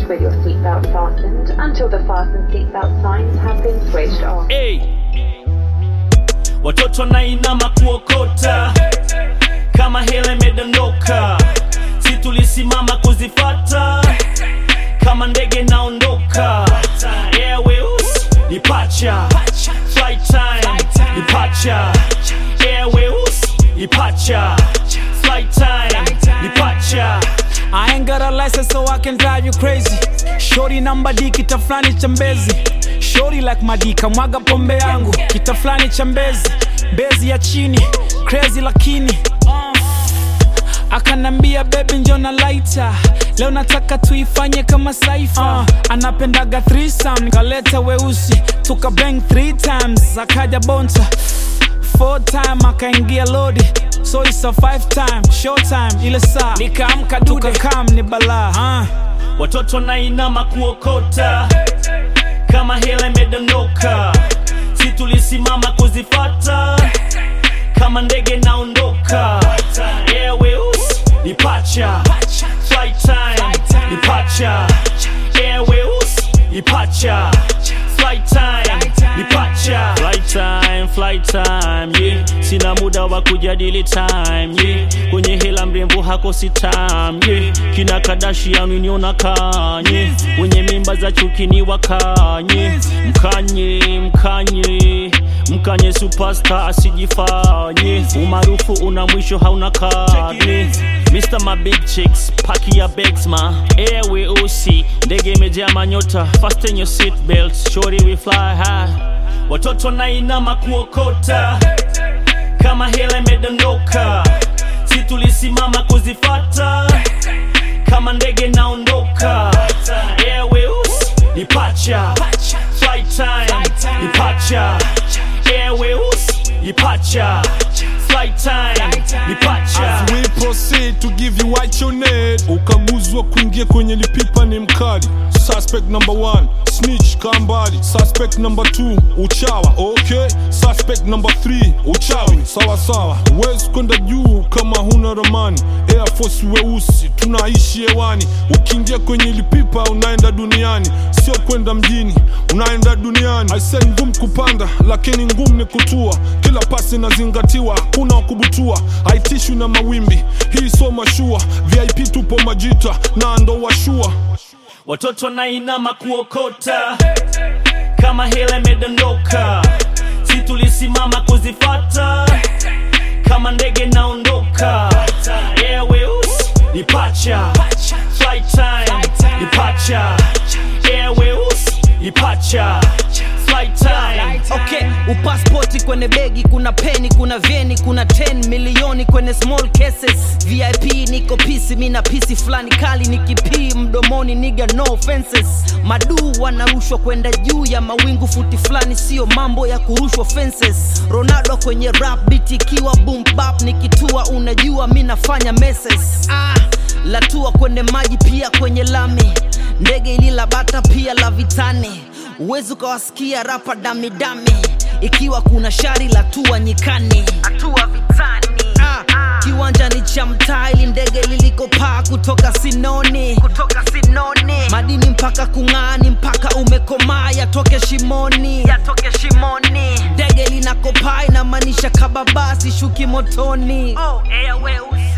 seat with your seatbelt fastened until the fasten seatbelt signs have been switched off. Hey. Watoto nainama kuokota kama hele medondoka, si tulisimama kuzifata kama ndege naondoka. Airways departure, flight time departure. Airways departure, flight time departure. I ain't got a license so I can drive you crazy. Shorty namba D kitaflani chambezi. Shorty like madika mwaga pombe yangu. Kitaflani chambezi, bezi ya chini, crazy lakini akanambia baby njona lighter, leo nataka tuifanye kama Saifa. Anapendaga threesome, kaleta weusi, tuka bang 3 times, akaja bonta 4 time, akaingia lodi, so it's a 5 time, short time, ile saa nikaamka dude, tukakam ni balaa. Watoto nainama kuokota kama hele medondoka, si tulisimama kuzifata kama ndege naondoka. Airways departure, flight time departure. Airways departure, flight time departure. Flight time, yeah. Sina muda wa kujadili time, yeah. Kwenye hela mrembo hakosi time, yeah. Kina Kardashian uniona kanye, wenye mimba za chuki ni wakanye. Mkanye superstar asijifanye, umaarufu una mwisho hauna kadi. Mr. My big chicks, paki ya bags ma. Airways, ndege imejaa manyota. Fasten your seat belts, shorty we fly high. Watoto nainama kuokota kama hele medondoka, si tulisimama kuzifata kama ndege naondoka. Airways departure, flight time departure. Airways departure, flight time departure. As we proceed to give you what you need, ukaguzwa kuingia kwenye lipipa ni mkali. Suspect number 1, snitch kambali. Suspect number 2, uchawa, okay. Suspect number 3, uchawi, sawa sawa. Uwezi kwenda juu kama huna ramani. Air Force weusi, tunaishi hewani. Ukiingia kwenye lipipa unaenda duniani, sio kwenda mjini, unaenda duniani. I say ngumu kupanda, lakini ngumu ni kutua. Kila pasi nazingatiwa, kuna wakubutua. Haitishwi na mawimbi, hii so mashua. VIP tupo majita, na ndo washua. Watoto nainama kuokota kama hele medondoka, si tulisimama kuzifata kama ndege naondoka. Airways departure, flight time departure. Airways departure, flight time. Okay, upassporti kwenye begi, kuna peni, kuna vyeni, kuna 10 milioni kwenye small cases. VIP niko pisi, mina pisi flani kali nikipii mdomoni, nigga no offenses. Madu wanarushwa kwenda juu ya mawingu, futi flani sio mambo ya kurushwa fences. Ronaldo kwenye rap beat ikiwa boom bap, nikitua unajua mina fanya messes. Latua kwenye maji pia kwenye lami, ndege ilila bata pia la vitani. Uwezo kawasikia rapa dami dami, ikiwa kuna shari latua nyikani, atua vitani. Kiwanja ni cha mtaa, ili ndege lilikopaa kutoka Sinoni, madini mpaka kung'ani, mpaka umekomaa yatoke shimoni. Ndege linakopaa inamaanisha kababasi shuki motoni. Airways